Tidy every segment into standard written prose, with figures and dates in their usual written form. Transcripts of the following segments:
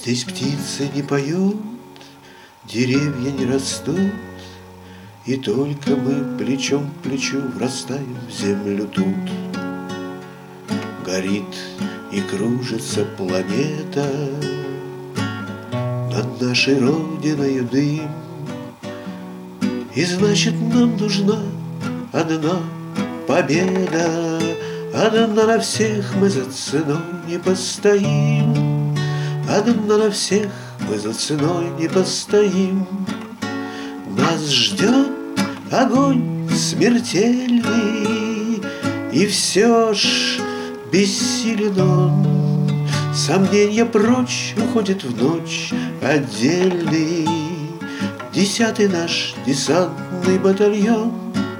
Здесь птицы не поют, деревья не растут, и только мы плечом к плечу врастаем в землю тут. Горит и кружится планета, над нашей родиной дым, и значит нам нужна одна победа. Одна на всех мы за ценой не постоим, одна на всех мы за ценой не постоим. Нас ждет огонь смертельный, и все ж бессилен он. Сомнения прочь, уходит в ночь отдельный 10-й наш десантный батальон.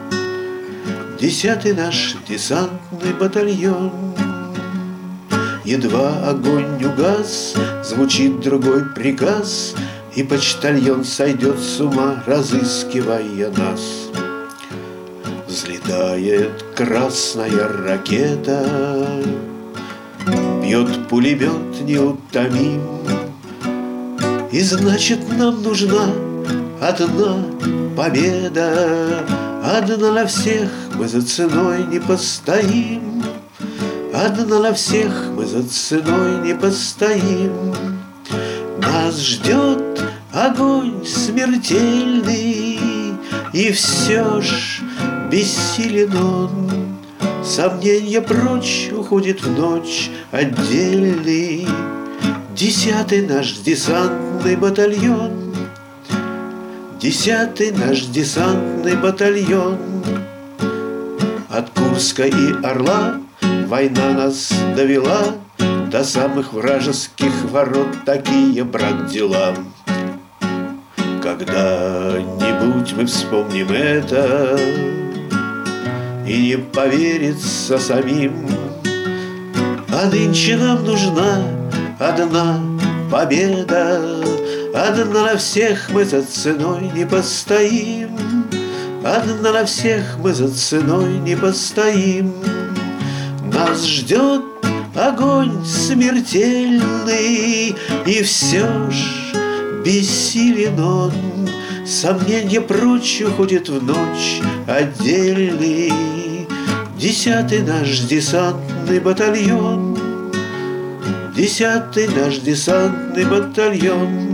10-й наш десантный батальон. Едва огонь угас, звучит другой приказ, и почтальон сойдет с ума, разыскивая нас. Взлетает красная ракета, бьет пулемет неутомим, и значит нам нужна одна победа. Одна на всех мы за ценой не постоим, одна на всех мы за ценой не постоим. Нас ждет огонь смертельный, и все ж бессилен он. Сомнения прочь, уходит в ночь отдельный 10-й наш десантный батальон. 10-й наш десантный батальон. От Курска и Орла война нас довела до самых вражеских ворот. Такие, брат, дела. Когда-нибудь мы вспомним это, и не поверится самим. А нынче нам нужна одна победа. Одна на всех мы за ценой не постоим, одна на всех мы за ценой не постоим. Нас ждет огонь смертельный, и все ж бессилен он. Сомнения прочь, уходит в ночь отдельный 10-й наш десантный батальон. 10-й наш десантный батальон.